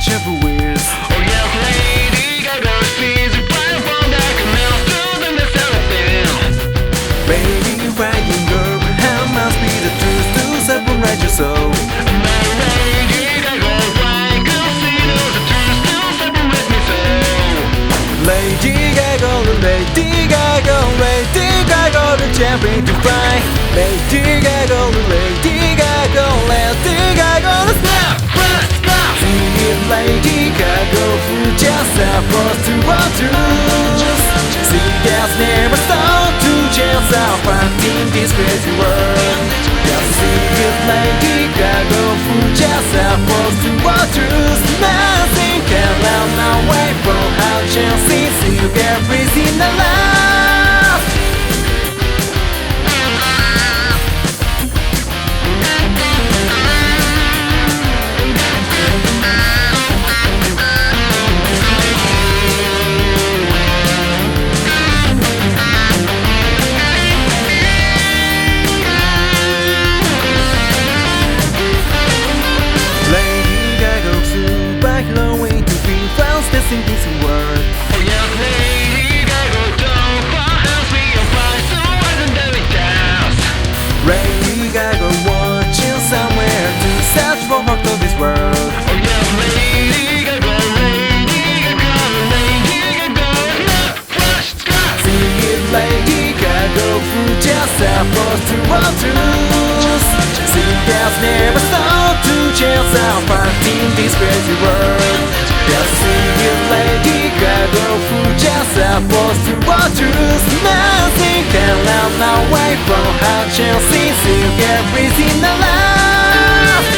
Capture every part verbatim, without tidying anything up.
trouble with. Oh yes, Lady Gaga, she's a fire from the canal, soothing the cellophane. Baby, riding girl, how must be the truth to separate your soul? My Lady Gaga, why conceal the truth to separate me so? Lady Gaga, Lady Gaga, Lady Gaga, the champion to fly. Lady Gaga, Lady Gaga, Lady Gaga, the snap, snap, snap. See it, Lady Gaga, who just supposed to want to. See, there's never stop to chance out fighting this crazy world. Just see it, Lady Gaga, who just supposed to want to. Nothing can run away from her chances. You get busy in the life. In this world, oh yes, Lady Gaga, don't help me, I'm fine, so I don't do it dance. Lady Gaga watching somewhere to search for part of this world. Oh yes, Lady Gaga, Lady Gaga, Lady Gaga, not flash, stop. See it, Lady Gaga, who just supposed to want to. See, there's never stop to chance out fighting this crazy world. Just see it, Lady Gaga, who just supposed to want to. Nothing can run away from her chances. You get busy in the life.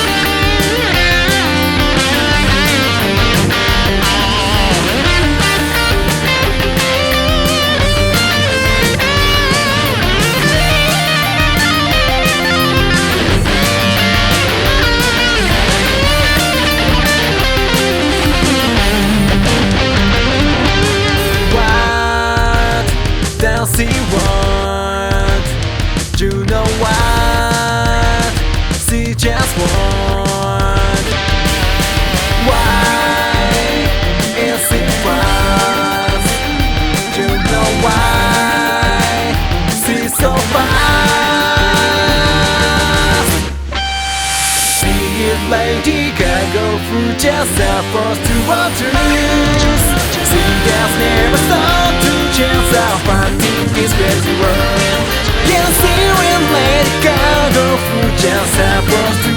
See what, you know what, see just what. Why is it fast? You know why, see so fast. See it, Lady Gaga, who just supposed to want to. See, there's never stop to chance out fighting this crazy world. Can see when Lady Gaga, who just supposed to